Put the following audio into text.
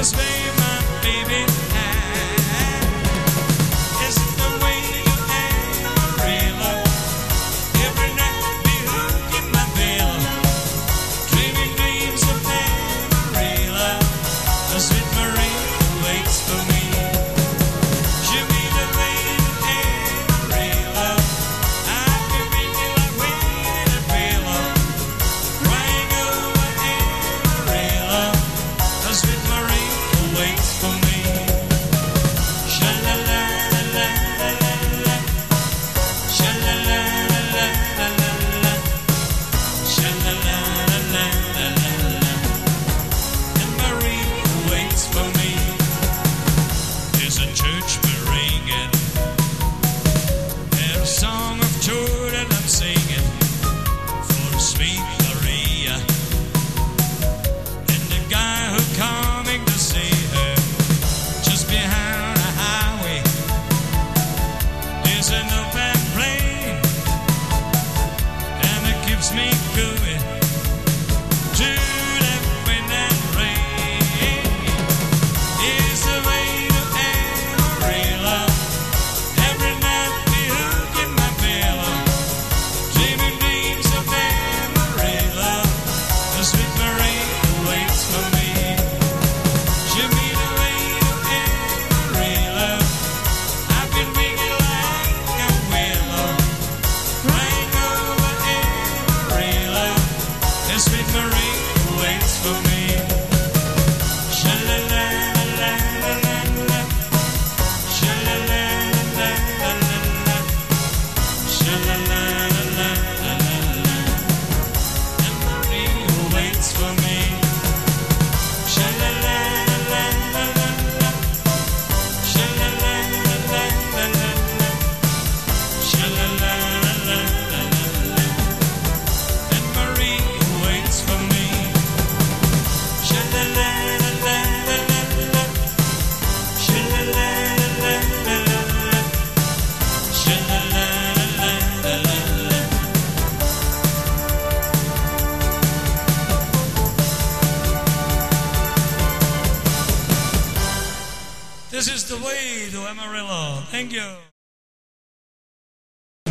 this way my baby had. Is it the way you Amarillo? Every night be hooking my bill, dreaming dreams of Amarillo. The sweet Maria waits for me. She'll be the way to Amarillo. I've been thinking like waiting a pillow, crying over Amarillo. The sweet Maria waits for me. Sha-la-la-la-la-la-la, sha-la-la-la-la-la-la, sha-la-la-la-la-la-la, and Maria waits for me. There's a church we're ringing, there's a song of joy that I'm singing for sweet Maria and the guy who coming to see her just behind the highway. There's an open plain and it keeps me going to that wind and rain. Is the way to Amarillo. Every night be hooking my pillow, dreaming dreams of Amarillo. The sweet Maria waits for me. She'll be the way to Amarillo. I've been waiting like a willow, crying over Amarillo. The sweet Maria waits for me. Sha-la-la-la-la-la-la, sha-la-la-la-la-la-la, sha-la-la-la-la-la-la, and Maria waits for me. Sha-la-la-la-la-la-la, sha-la-la-la-la-la-la, sha-la-la-la-la-la-la, and Maria waits for me. Sha-la-la-la-la-la-la, sha-la-la-la-la-la-la, sha-la-la-la-la-la-la. This is the way to Amarillo. Thank you.